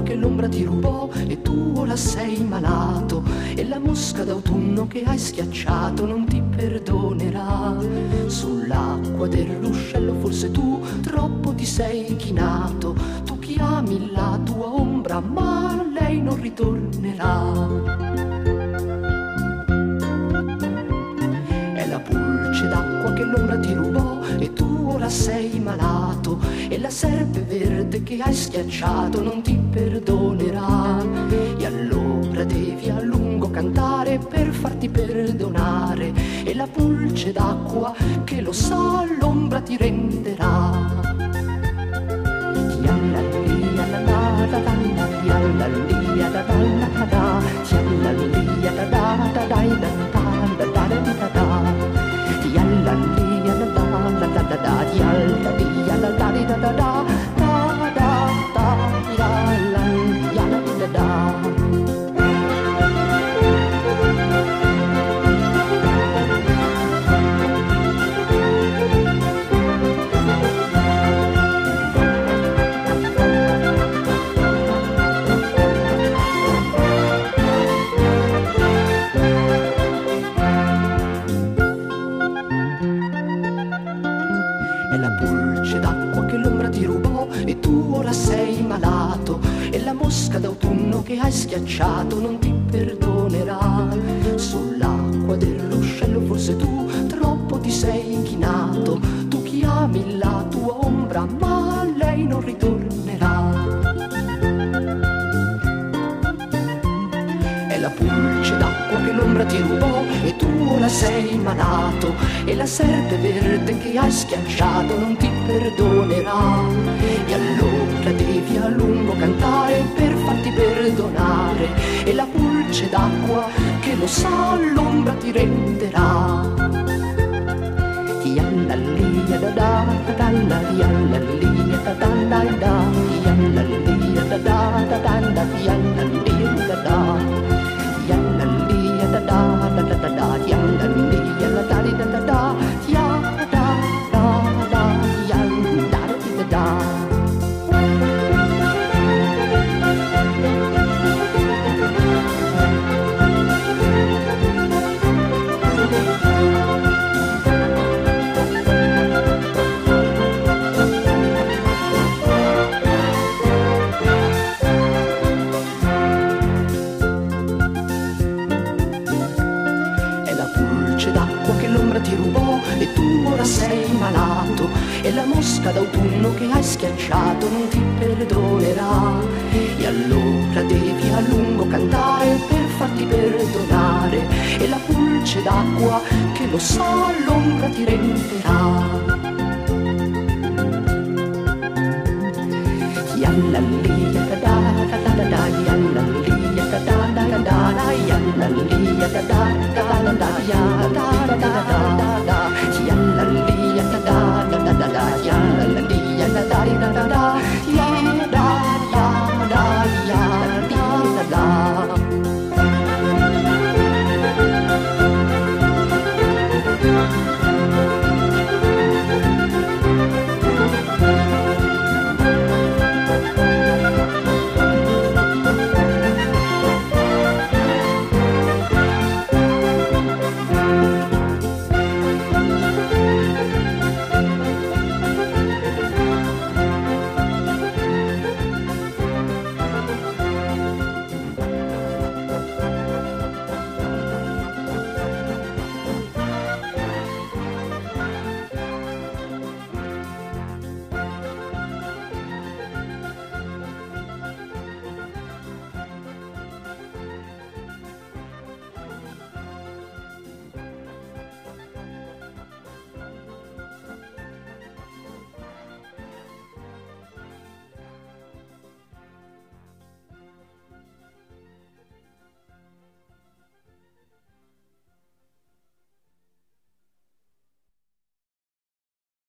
che l'ombra ti rubò e tu ora sei malato, e la mosca d'autunno che hai schiacciato non ti perdonerà. Sull'acqua del ruscello forse tu troppo ti sei chinato, tu chiami la tua ombra ma lei non ritornerà. Pulce d'acqua che l'ombra ti rubò e tu ora sei malato, e la serpe verde che hai schiacciato non ti perdonerà. E allora devi a lungo cantare per farti perdonare, e la pulce d'acqua che lo sa l'ombra ti renderà. È la pulce d'acqua che l'ombra ti rubò e tu ora sei malato, e la mosca d'autunno che hai schiacciato non ti perdonerà. Sull'acqua del ruscello forse tu troppo ti sei inchinato, tu chiami la tua ombra ma lei non ritornerà. È la pulce d'acqua che l'ombra ti rubò e tu ora sei malato, e la serpe verde che hai schiacciato non ti perdonerà. E allora devi a lungo cantare per farti perdonare, e la pulce d'acqua che lo sa l'ombra ti renderà. Yalla da da da da, yalla da da da da, yalla da da da da, yalla da da. D'acqua che l'ombra ti rubò e tu ora sei malato, e la mosca d'autunno che hai schiacciato non ti perdonerà. E allora devi a lungo cantare per farti perdonare, e la pulce d'acqua che lo sa l'ombra ti renderà. Yalla da da da da da, yalla da da da da da, yalla da da da da da da.